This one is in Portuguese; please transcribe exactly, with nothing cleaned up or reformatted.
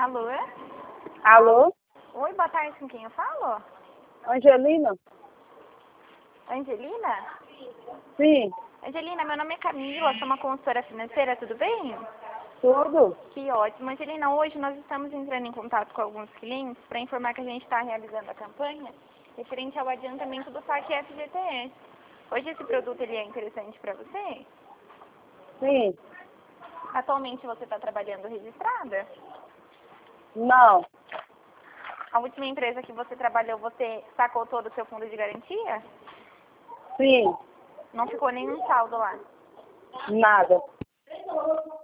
Alô? Alô? Oi, boa tarde, com quem eu falo? Angelina? Angelina? Sim, Angelina, meu nome é Camila, sou uma consultora financeira, tudo bem? tudo? Que ótimo. Angelina, hoje nós estamos entrando em contato com alguns clientes para informar que a gente está realizando a campanha referente ao adiantamento do saque F G T S. Hoje esse produto ele é interessante para você? Sim. Atualmente você está trabalhando registrada? Não. A última empresa que você trabalhou, você sacou todo o seu fundo de garantia? Sim. Não ficou nenhum saldo lá? Nada.